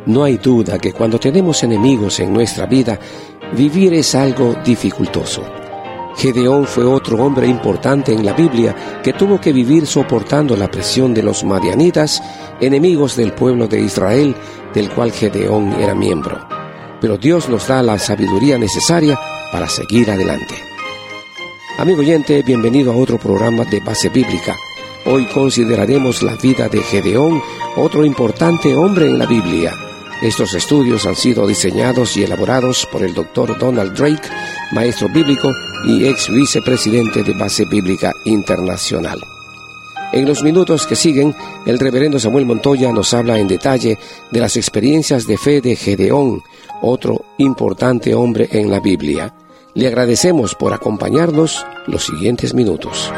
No hay duda que cuando tenemos enemigos en nuestra vida, vivir es algo dificultoso. Gedeón fue otro hombre importante en la Biblia que tuvo que vivir soportando la presión de los madianitas, enemigos del pueblo de Israel, del cual Gedeón era miembro. Pero Dios nos da la sabiduría necesaria para seguir adelante. Amigo oyente, bienvenido a otro programa de Base Bíblica. Hoy consideraremos la vida de Gedeón, otro importante hombre en la Biblia. Estos estudios han sido diseñados y elaborados por el Dr. Donald Drake, maestro bíblico y ex vicepresidente de Base Bíblica Internacional. En los minutos que siguen, el reverendo Samuel Montoya nos habla en detalle de las experiencias de fe de Gedeón, otro importante hombre en la Biblia. Le agradecemos por acompañarnos los siguientes minutos.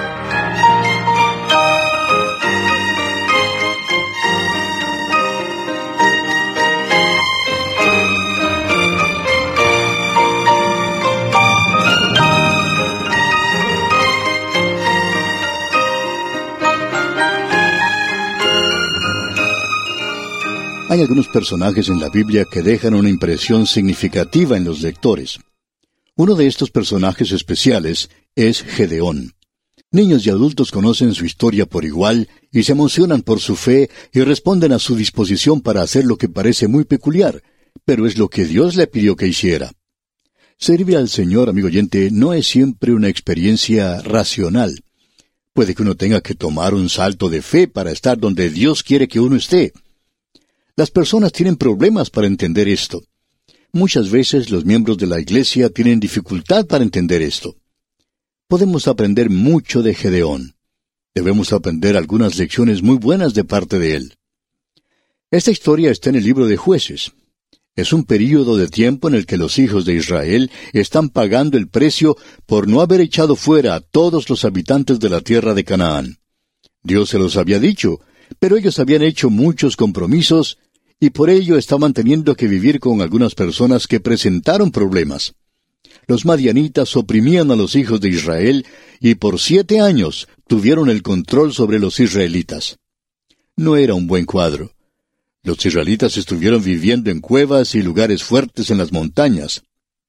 Hay algunos personajes en la Biblia que dejan una impresión significativa en los lectores. Uno de estos personajes especiales es Gedeón. Niños y adultos conocen su historia por igual y se emocionan por su fe y responden a su disposición para hacer lo que parece muy peculiar, pero es lo que Dios le pidió que hiciera. Servir al Señor, amigo oyente, no es siempre una experiencia racional. Puede que uno tenga que tomar un salto de fe para estar donde Dios quiere que uno esté. Las personas tienen problemas para entender esto. Muchas veces los miembros de la iglesia tienen dificultad para entender esto. Podemos aprender mucho de Gedeón. Debemos aprender algunas lecciones muy buenas de parte de él. Esta historia está en el libro de Jueces. Es un período de tiempo en el que los hijos de Israel están pagando el precio por no haber echado fuera a todos los habitantes de la tierra de Canaán. Dios se los había dicho, pero ellos habían hecho muchos compromisos y por ello estaban teniendo que vivir con algunas personas que presentaron problemas. Los madianitas oprimían a los hijos de Israel y por 7 años tuvieron el control sobre los israelitas. No era un buen cuadro. Los israelitas estuvieron viviendo en cuevas y lugares fuertes en las montañas.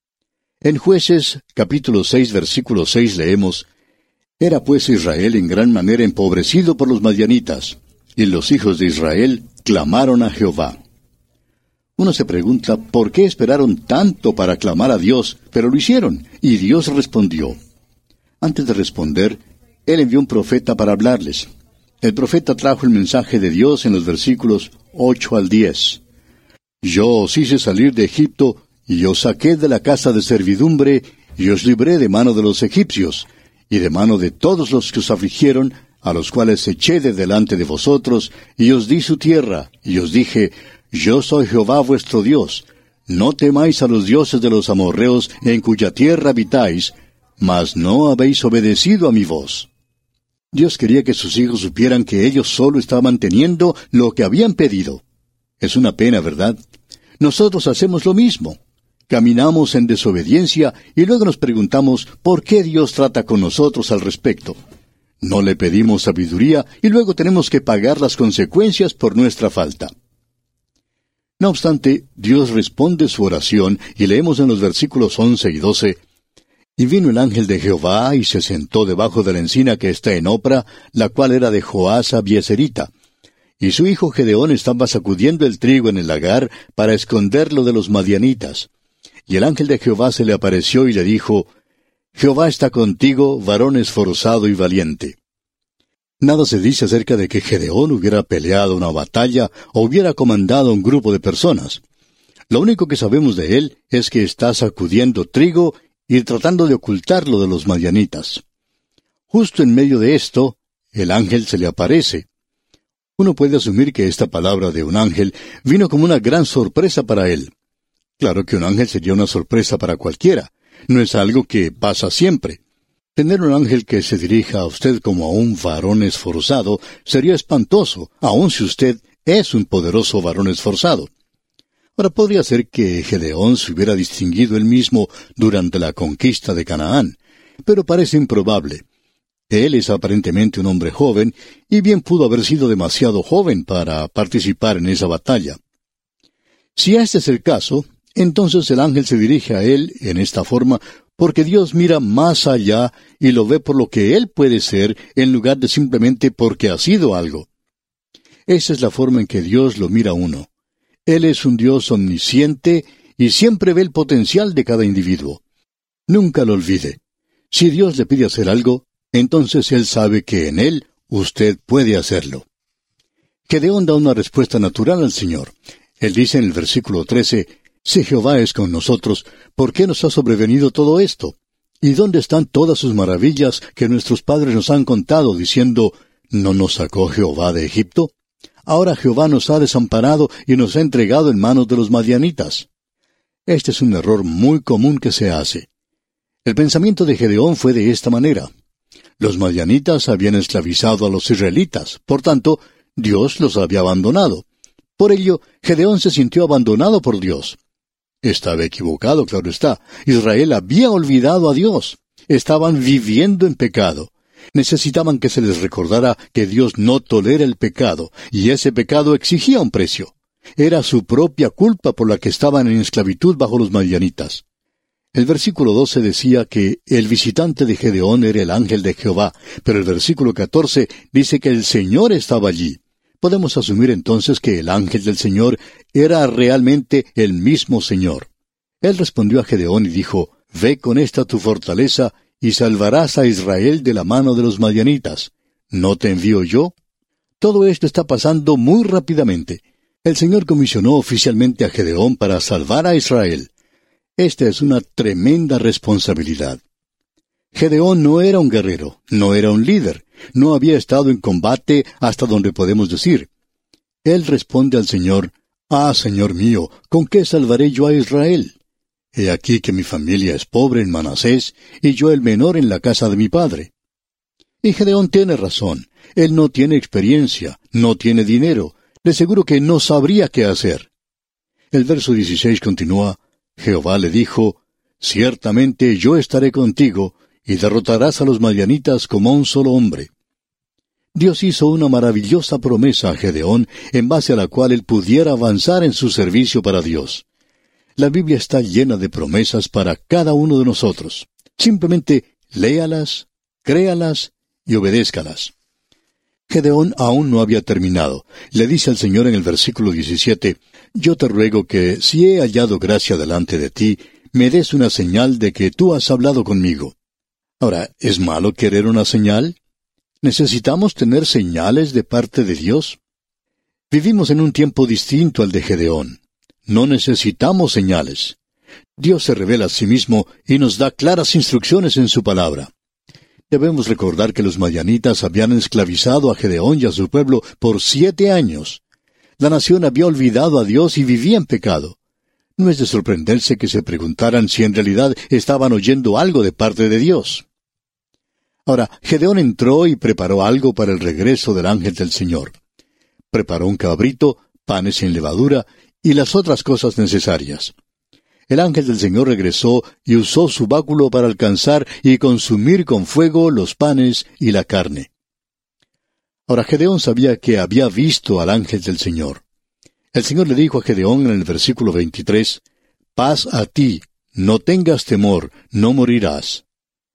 En Jueces, capítulo 6, versículo 6 leemos: «Era pues Israel en gran manera empobrecido por los madianitas, y los hijos de Israel clamaron a Jehová». Uno se pregunta, ¿por qué esperaron tanto para clamar a Dios? Pero lo hicieron, y Dios respondió. Antes de responder, Él envió un profeta para hablarles. El profeta trajo el mensaje de Dios en los versículos 8 al 10. «Yo os hice salir de Egipto, y os saqué de la casa de servidumbre, y os libré de mano de los egipcios, y de mano de todos los que os afligieron, a los cuales eché de delante de vosotros, y os di su tierra, y os dije, Yo soy Jehová vuestro Dios. No temáis a los dioses de los amorreos en cuya tierra habitáis, mas no habéis obedecido a mi voz». Dios quería que sus hijos supieran que ellos solo estaban teniendo lo que habían pedido. Es una pena, ¿verdad? Nosotros hacemos lo mismo. Caminamos en desobediencia y luego nos preguntamos por qué Dios trata con nosotros al respecto. No le pedimos sabiduría y luego tenemos que pagar las consecuencias por nuestra falta. No obstante, Dios responde su oración y leemos en los versículos 11 y 12, «Y vino el ángel de Jehová y se sentó debajo de la encina que está en Opra, la cual era de Joás Abieserita. Y su hijo Gedeón estaba sacudiendo el trigo en el lagar para esconderlo de los madianitas. Y el ángel de Jehová se le apareció y le dijo, Jehová está contigo, varón esforzado y valiente». Nada se dice acerca de que Gedeón hubiera peleado una batalla o hubiera comandado un grupo de personas. Lo único que sabemos de él es que está sacudiendo trigo y tratando de ocultarlo de los madianitas. Justo en medio de esto, el ángel se le aparece. Uno puede asumir que esta palabra de un ángel vino como una gran sorpresa para él. Claro que un ángel sería una sorpresa para cualquiera. No es algo que pasa siempre. Tener un ángel que se dirija a usted como a un varón esforzado sería espantoso, aun si usted es un poderoso varón esforzado. Ahora, podría ser que Gedeón se hubiera distinguido él mismo durante la conquista de Canaán, pero parece improbable. Él es aparentemente un hombre joven, y bien pudo haber sido demasiado joven para participar en esa batalla. Si este es el caso, entonces el ángel se dirige a él en esta forma, porque Dios mira más allá y lo ve por lo que él puede ser, en lugar de simplemente porque ha sido algo. Esa es la forma en que Dios lo mira a uno. Él es un Dios omnisciente y siempre ve el potencial de cada individuo. Nunca lo olvide. Si Dios le pide hacer algo, entonces Él sabe que en Él usted puede hacerlo. Gedeón da una respuesta natural al Señor. Él dice en el versículo 13, «Si Jehová es con nosotros, ¿por qué nos ha sobrevenido todo esto? ¿Y dónde están todas sus maravillas que nuestros padres nos han contado, diciendo, ¿no nos sacó Jehová de Egipto? Ahora Jehová nos ha desamparado y nos ha entregado en manos de los madianitas». Este es un error muy común que se hace. El pensamiento de Gedeón fue de esta manera. Los madianitas habían esclavizado a los israelitas, por tanto, Dios los había abandonado. Por ello, Gedeón se sintió abandonado por Dios. Estaba equivocado, claro está. Israel había olvidado a Dios. Estaban viviendo en pecado. Necesitaban que se les recordara que Dios no tolera el pecado, y ese pecado exigía un precio. Era su propia culpa por la que estaban en esclavitud bajo los madianitas. El versículo 12 decía que el visitante de Gedeón era el ángel de Jehová, pero el versículo 14 dice que el Señor estaba allí. Podemos asumir entonces que el ángel del Señor era realmente el mismo Señor. Él respondió a Gedeón y dijo, «Ve con esta tu fortaleza y salvarás a Israel de la mano de los madianitas. ¿No te envío yo?» Todo esto está pasando muy rápidamente. El Señor comisionó oficialmente a Gedeón para salvar a Israel. Esta es una tremenda responsabilidad. Gedeón no era un guerrero, no era un líder, no había estado en combate hasta donde podemos decir. Él responde al Señor, «Ah, Señor mío, ¿con qué salvaré yo a Israel? He aquí que mi familia es pobre en Manasés, y yo el menor en la casa de mi padre». Y Gedeón tiene razón. Él no tiene experiencia, no tiene dinero. De seguro que no sabría qué hacer. El verso 16 continúa, Jehová le dijo, «Ciertamente yo estaré contigo, y derrotarás a los madianitas como un solo hombre». Dios hizo una maravillosa promesa a Gedeón, en base a la cual él pudiera avanzar en su servicio para Dios. La Biblia está llena de promesas para cada uno de nosotros. Simplemente léalas, créalas y obedézcalas. Gedeón aún no había terminado. Le dice al Señor en el versículo 17, «Yo te ruego que, si he hallado gracia delante de ti, me des una señal de que tú has hablado conmigo». Ahora, ¿es malo querer una señal? ¿Necesitamos tener señales de parte de Dios? Vivimos en un tiempo distinto al de Gedeón. No necesitamos señales. Dios se revela a sí mismo y nos da claras instrucciones en su palabra. Debemos recordar que los madianitas habían esclavizado a Gedeón y a su pueblo por 7 años. La nación había olvidado a Dios y vivía en pecado. No es de sorprenderse que se preguntaran si en realidad estaban oyendo algo de parte de Dios. Ahora, Gedeón entró y preparó algo para el regreso del ángel del Señor. Preparó un cabrito, panes sin levadura y las otras cosas necesarias. El ángel del Señor regresó y usó su báculo para alcanzar y consumir con fuego los panes y la carne. Ahora Gedeón sabía que había visto al ángel del Señor. El Señor le dijo a Gedeón en el versículo 23, «Paz a ti, no tengas temor, no morirás».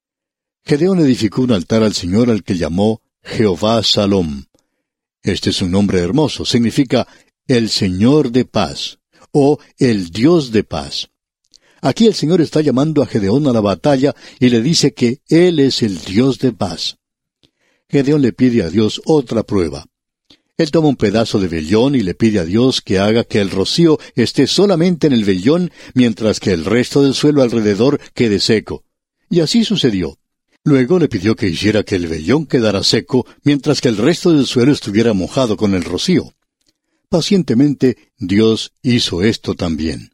Gedeón edificó un altar al Señor al que llamó Jehová Salom. Este es un nombre hermoso, significa el Señor de paz, o el Dios de paz. Aquí el Señor está llamando a Gedeón a la batalla y le dice que Él es el Dios de paz. Gedeón le pide a Dios otra prueba. Él toma un pedazo de vellón y le pide a Dios que haga que el rocío esté solamente en el vellón, mientras que el resto del suelo alrededor quede seco. Y así sucedió. Luego le pidió que hiciera que el vellón quedara seco, mientras que el resto del suelo estuviera mojado con el rocío. Pacientemente, Dios hizo esto también.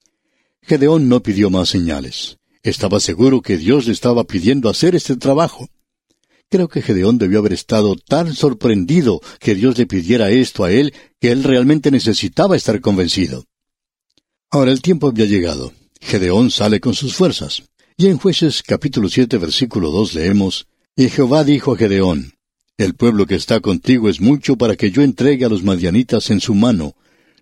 Gedeón no pidió más señales. Estaba seguro que Dios le estaba pidiendo hacer este trabajo. Creo que Gedeón debió haber estado tan sorprendido que Dios le pidiera esto a él, que él realmente necesitaba estar convencido. Ahora el tiempo había llegado. Gedeón sale con sus fuerzas. Y en Jueces capítulo 7 versículo 2 leemos, «Y Jehová dijo a Gedeón, el pueblo que está contigo es mucho para que yo entregue a los madianitas en su mano.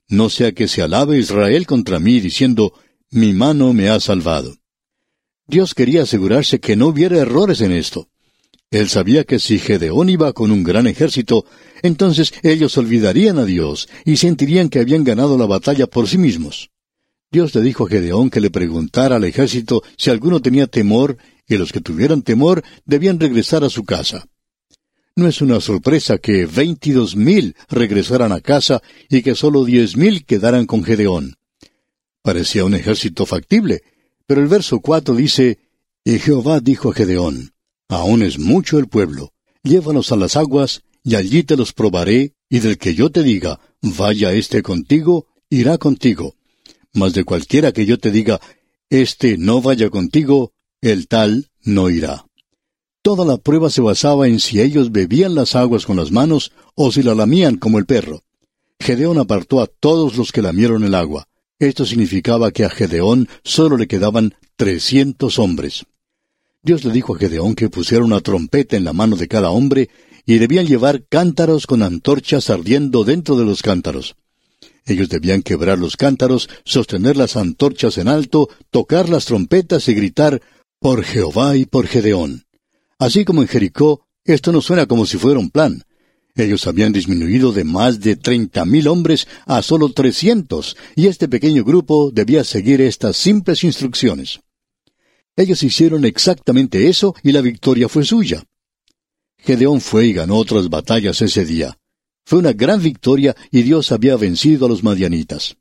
no sea que se alabe Israel contra mí, diciendo, mi mano me ha salvado. Dios quería asegurarse que no hubiera errores en esto. Él sabía que si Gedeón iba con un gran ejército, entonces ellos olvidarían a Dios y sentirían que habían ganado la batalla por sí mismos. Dios le dijo a Gedeón que le preguntara al ejército si alguno tenía temor, y los que tuvieran temor debían regresar a su casa. No es una sorpresa que 22,000 regresaran a casa y que solo 10,000 quedaran con Gedeón. Parecía un ejército factible, pero el verso 4 dice, y Jehová dijo a Gedeón, aún es mucho el pueblo, llévalos a las aguas, y allí te los probaré, y del que yo te diga, vaya éste contigo, irá contigo. Mas de cualquiera que yo te diga, este no vaya contigo, el tal no irá. Toda la prueba se basaba en si ellos bebían las aguas con las manos, o si la lamían como el perro. Gedeón apartó a todos los que lamieron el agua. Esto significaba que a Gedeón solo le quedaban 300 hombres. Dios le dijo a Gedeón que pusiera una trompeta en la mano de cada hombre, y debían llevar cántaros con antorchas ardiendo dentro de los cántaros. Ellos debían quebrar los cántaros, sostener las antorchas en alto, tocar las trompetas y gritar, por Jehová y por Gedeón. Así como en Jericó, esto no suena como si fuera un plan. Ellos habían disminuido de más de 30,000 hombres a solo 300, y este pequeño grupo debía seguir estas simples instrucciones. Ellos hicieron exactamente eso, y la victoria fue suya. Gedeón fue y ganó otras batallas ese día. Fue una gran victoria, y Dios había vencido a los madianitas.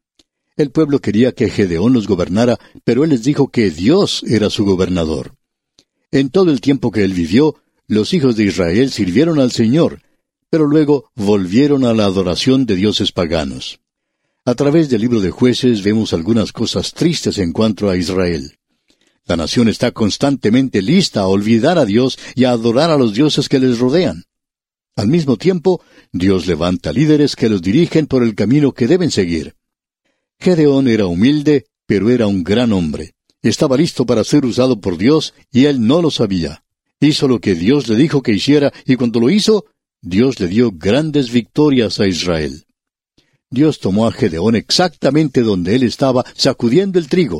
El pueblo quería que Gedeón los gobernara, pero él les dijo que Dios era su gobernador. En todo el tiempo que él vivió, los hijos de Israel sirvieron al Señor, pero luego volvieron a la adoración de dioses paganos. A través del libro de Jueces vemos algunas cosas tristes en cuanto a Israel. La nación está constantemente lista a olvidar a Dios y a adorar a los dioses que les rodean. Al mismo tiempo, Dios levanta líderes que los dirigen por el camino que deben seguir. Gedeón era humilde, pero era un gran hombre. Estaba listo para ser usado por Dios, y él no lo sabía. Hizo lo que Dios le dijo que hiciera, y cuando lo hizo, Dios le dio grandes victorias a Israel. Dios tomó a Gedeón exactamente donde él estaba, sacudiendo el trigo.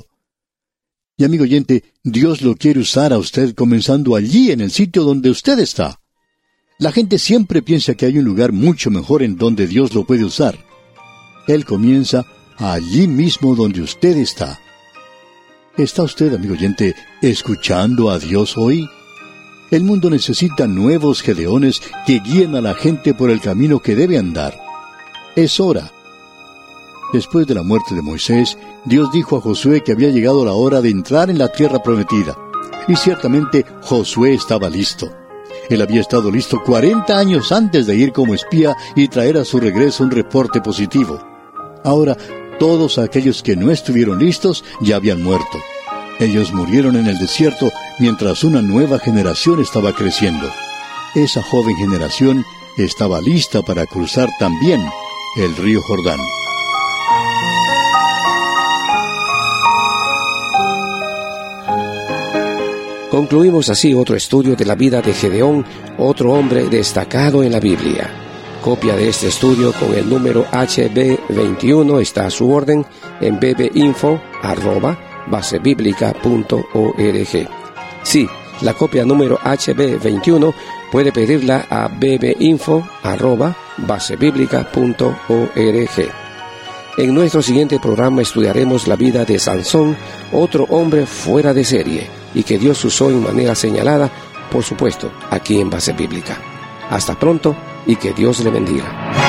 Y amigo oyente, Dios lo quiere usar a usted comenzando allí, en el sitio donde usted está. La gente siempre piensa que hay un lugar mucho mejor en donde Dios lo puede usar. Él comienza allí mismo donde usted está. ¿Está usted, amigo oyente, escuchando a Dios hoy? El mundo necesita nuevos Gedeones que guíen a la gente por el camino que debe andar. Es hora. Después de la muerte de Moisés, Dios dijo a Josué que había llegado la hora de entrar en la tierra prometida. Y ciertamente Josué estaba listo. Él había estado listo 40 años antes de ir como espía y traer a su regreso un reporte positivo. Ahora, todos aquellos que no estuvieron listos ya habían muerto. Ellos murieron en el desierto mientras una nueva generación estaba creciendo. Esa joven generación estaba lista para cruzar también el río Jordán. Concluimos así otro estudio de la vida de Gedeón, otro hombre destacado en la Biblia. Copia de este estudio con el número HB21 está a su orden en bbinfo@basebiblica.org. Sí, la copia número HB21 puede pedirla a bbinfo@basebiblica.org. En nuestro siguiente programa estudiaremos la vida de Sansón, otro hombre fuera de serie, y que Dios usó en manera señalada, por supuesto, aquí en Base Bíblica. Hasta pronto y que Dios le bendiga.